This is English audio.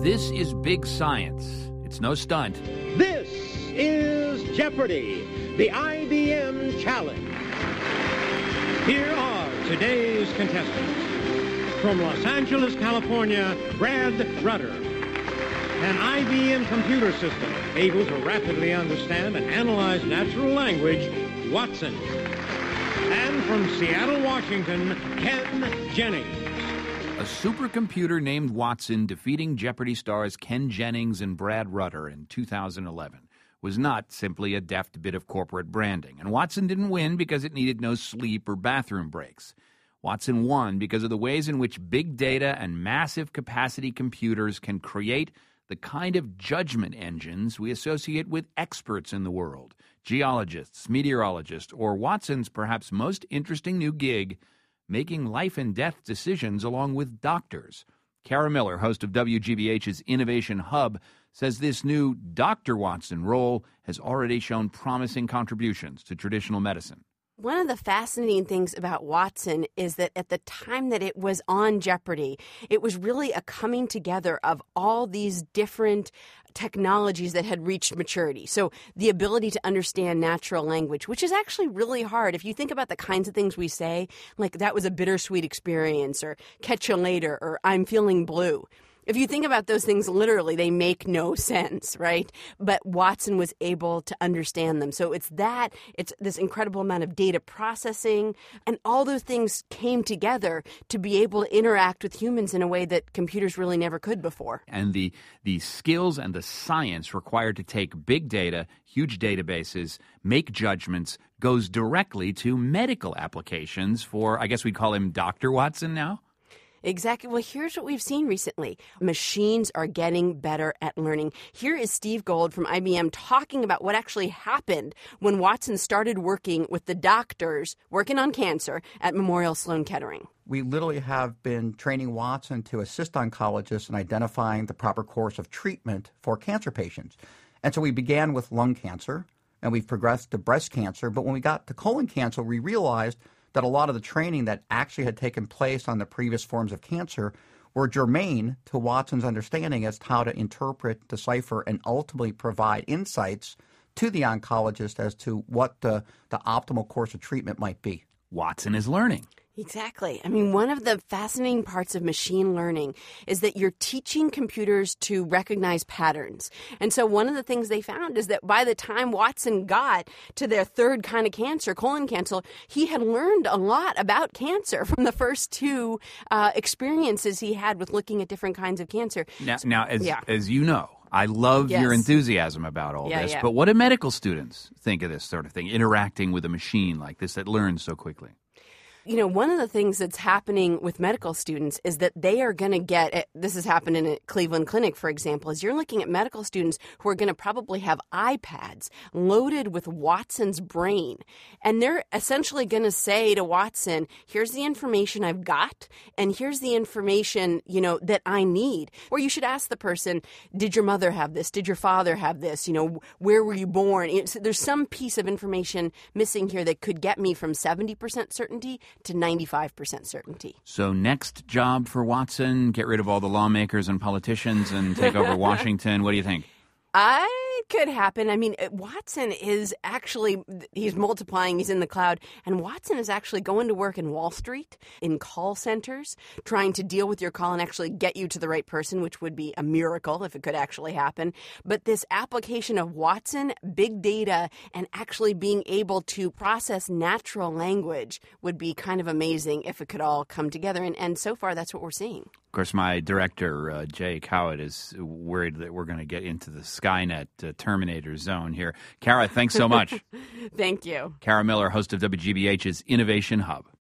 This is big science. It's no stunt. This is Jeopardy, the IBM Challenge. Here are today's contestants. From Los Angeles, California, Brad Rudder. An IBM computer system able to rapidly understand and analyze natural language, Watson. And from Seattle, Washington, Ken Jennings. A supercomputer named Watson defeating Jeopardy stars Ken Jennings and Brad Rudder in 2011 was not simply a deft bit of corporate branding. And Watson didn't win because it needed no sleep or bathroom breaks. Watson won because of the ways in which big data and massive capacity computers can create the kind of judgment engines we associate with experts in the world, geologists, meteorologists, or Watson's perhaps most interesting new gig, making life and death decisions along with doctors. Kara Miller, host of WGBH's Innovation Hub, says this new Dr. Watson role has already shown promising contributions to traditional medicine. One of the fascinating things about Watson is that at the time that it was on Jeopardy, it was really a coming together of all these different technologies that had reached maturity. So the ability to understand natural language, which is actually really hard. If you think about the kinds of things we say, like that was a bittersweet experience, or catch you later, or I'm feeling blue. If you think about those things literally, they make no sense, right? But Watson was able to understand them. So it's this incredible amount of data processing, and all those things came together to be able to interact with humans in a way that computers really never could before. And the skills and the science required to take big data, huge databases, make judgments, goes directly to medical applications for, I guess we'd call him Dr. Watson now? Exactly. Well, here's what we've seen recently. Machines are getting better at learning. Here is Steve Gold from IBM talking about what actually happened when Watson started working with the doctors working on cancer at Memorial Sloan Kettering. We literally have been training Watson to assist oncologists in identifying the proper course of treatment for cancer patients. And so we began with lung cancer, and we've progressed to breast cancer. But when we got to colon cancer, we realized that a lot of the training that actually had taken place on the previous forms of cancer were germane to Watson's understanding as to how to interpret, decipher, and ultimately provide insights to the oncologist as to what the optimal course of treatment might be. Watson is learning. Exactly. I mean, one of the fascinating parts of machine learning is that you're teaching computers to recognize patterns. And so one of the things they found is that by the time Watson got to their third kind of cancer, colon cancer, he had learned a lot about cancer from the first two experiences he had with looking at different kinds of cancer. Now as you know, I love your enthusiasm about all this, but what do medical students think of this sort of thing, interacting with a machine like this that learns so quickly? You know, one of the things that's happening with medical students is that they are going to get, this has happened in a Cleveland Clinic, for example, is you're looking at medical students who are going to probably have iPads loaded with Watson's brain. And they're essentially going to say to Watson, here's the information I've got, and here's the information, that I need. Or you should ask the person, did your mother have this? Did your father have this? Where were you born? There's some piece of information missing here that could get me from 70% certainty to 95% certainty. So next job for Watson, get rid of all the lawmakers and politicians and take over Washington. What do you think? Could happen. I mean, Watson is actually, he's multiplying, he's in the cloud, and Watson is actually going to work in Wall Street, in call centers, trying to deal with your call and actually get you to the right person, which would be a miracle if it could actually happen. But this application of Watson, big data, and actually being able to process natural language would be kind of amazing if it could all come together. And so far, that's what we're seeing. Of course, my director, Jay Cowett, is worried that we're going to get into the Skynet Terminator zone here. Kara, thanks so much. Thank you. Kara Miller, host of WGBH's Innovation Hub.